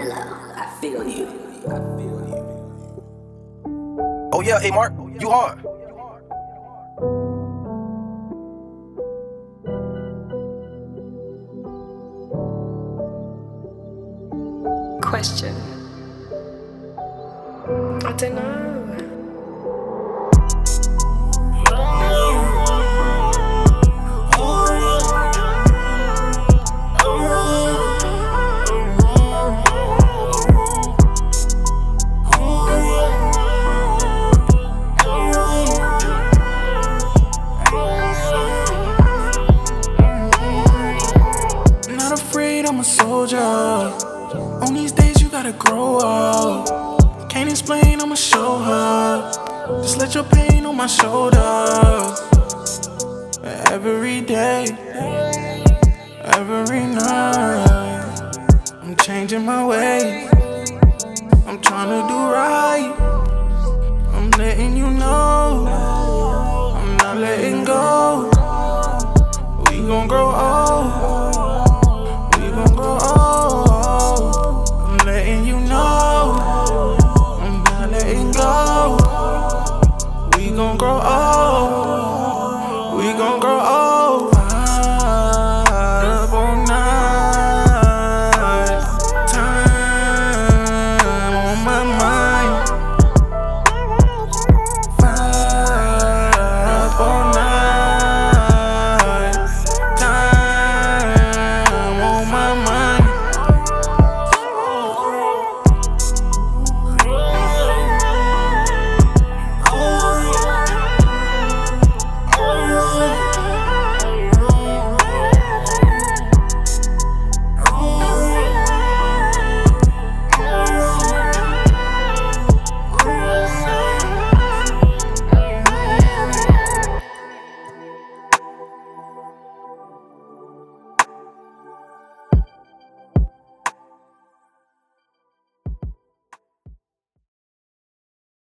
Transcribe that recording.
mellow. I feel you. Oh yeah, hey Mark, you hard. Question. I don't know. Not afraid, I'm a soldier. On these days you gotta grow up. Can't explain, I'ma show her. Just let your pain on my shoulders. Every day, every night, I'm changing my way. I'm trying to do right. I'm letting you know I'm not letting go. We gon' grow